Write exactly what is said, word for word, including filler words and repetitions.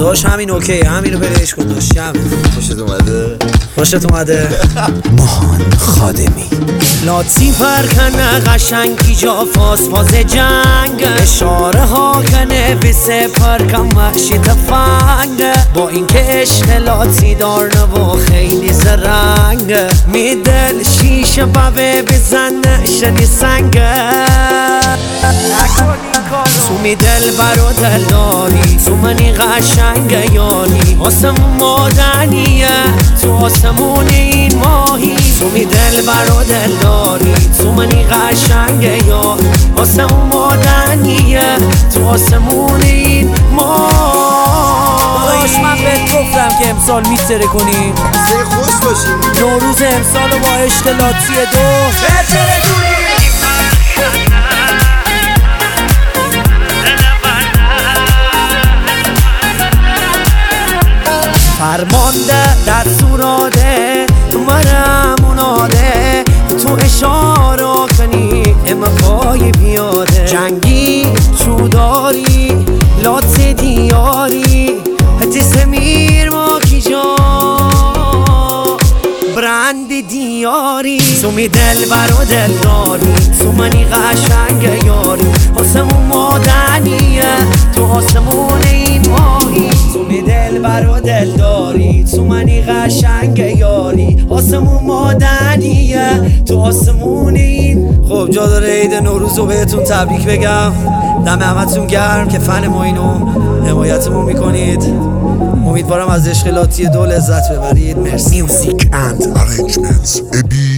داشت همین اوکی، همینو پلیش کن. داشت همین خوشت اومده؟ خوشت اومده؟ ماهان خادمی لاتی پرکنه قشنگی جا فاز فاز جنگ، اشاره ها کنه بسه پرکم وحشی تفنگ، با اینکه عشق لاتی دارنه و خیلی زرنگ، میدل شیشه بابه بزنه شدی سنگه، تو می دل برا دل داری، تو منی قشنگ یاری، آسمون مادنیه تو آسمون این ماهی، تو می دل برا دل داری، تو منی قشنگ یاری، آسمون مادنیه تو آسمون این ماهی. داداش من بهت گفتم که امسال میتره کنیم، سه خوش باشیم، نوروز امسال با عشق لاتی دو بتره کنیم. فرمانده در سوراده مرم اوناده، تو اشاره کنی اما پای بیاده، جنگی چوداری لات دیاری هتی سمیر ما کی جا برند دیاری، تو می دل برا دل داری، تو منی قشنگ یاری، آسمون مادنیه تو آسمون این ماهی، تو می دل برا دل داری، تو منی قشنگ یاری، آسمون مادنیه تو آسمون این. خب جا داره عید نوروز رو بهتون تبریک بگم، دم همتون گرم که فن ما اینو حمایتمون میکنید، امیدوارم از عشق لاتی دو لذت ببرید. مرسی. Music and arrangements. Ebi